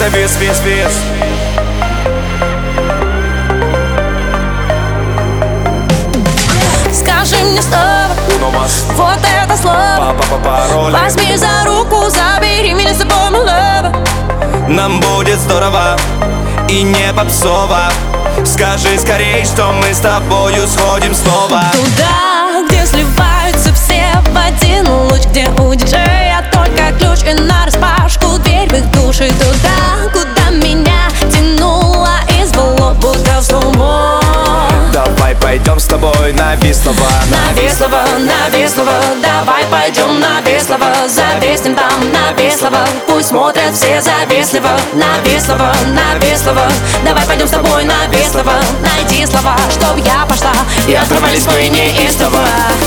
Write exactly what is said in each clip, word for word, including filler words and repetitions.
на вес, вес, вес. Скажи мне снова вот это слово. Папа, пароль. Возьми за руку, забери меня с собой, my lover. Нам будет здорово и не попсово. Скажи скорей, что мы с тобою сходим снова туда, где сливаются все в один луч, где у диджея только ключ и нараспашку дверь в их души. Туда, куда меня тянуло и звало, будто в сумбо. Давай пойдем с тобой на Вислово, на Вислово, на Вислово. Давай пойдем на Вислово, зависнем там на Вислово. Пусть смотрят все завистливо на Вислово, на Вислово. Давай пойдем с тобой на Вислово. Найди слова, чтоб я пошла и оторвались мы неистово.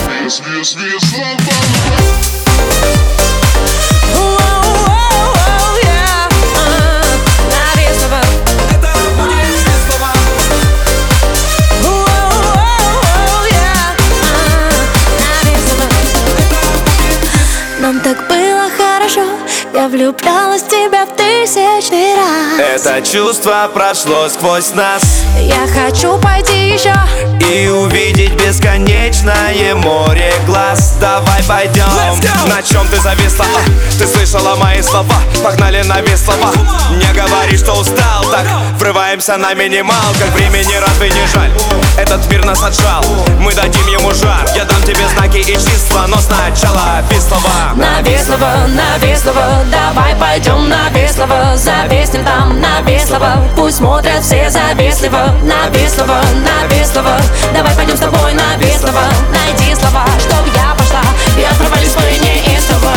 Нам так было хорошо, я влюблялась в тебя в тысячный раз. Это чувство прошло сквозь нас. Я хочу пойти еще и увидеть бесконечное море глаз. Давай пойдем. На чем ты зависла? А, ты слышала мои слова? Погнали на Вислово. Не говори, что устал. Так врываемся на минималках. Времени разве не жаль? Этот мир нас отжал. Мы дадим ему жар. Я дам тебе знаки и числа, но сначала Вислово. На Вислово, на Вислово. Давай пойдем на Вислово. Зависнем там на Вислово. Пусть смотрят все завистливо на Вислово, на Вислово. Давай пойдем с тобой на Вислово. Найди слова, чтоб я пошла и оторвались мы неистово.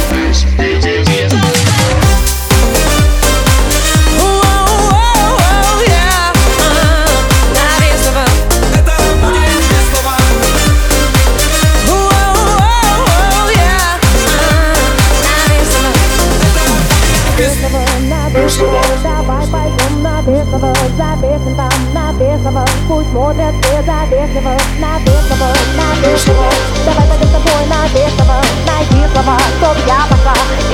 Давай пойдем на Вислово, зависнем там на Вислово. Пусть смотрят все завистливо на Вислово, на Вислово. Давай пойдем с тобой на Вислово. Найди слова, чтоб я пошла